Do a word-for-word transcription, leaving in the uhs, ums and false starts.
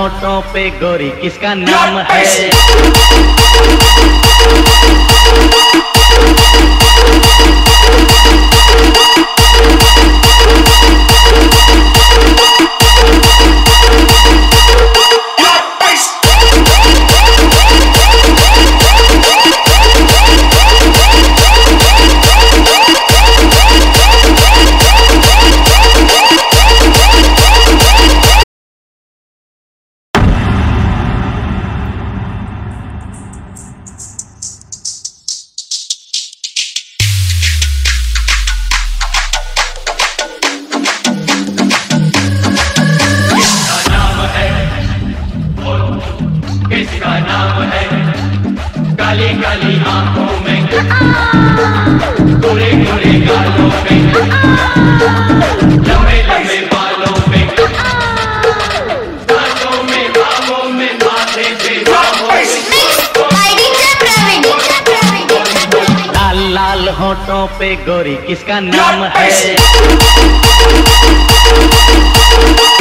होठों पे गोरी किसका नाम है? किसका नाम है? काली काली आंखों में, गोरे गोरे गालों में, लंबे लंबे बालों में, हाथों में बाहों में, माथे पे लाल लाल होठों पे गोरी किसका नाम है?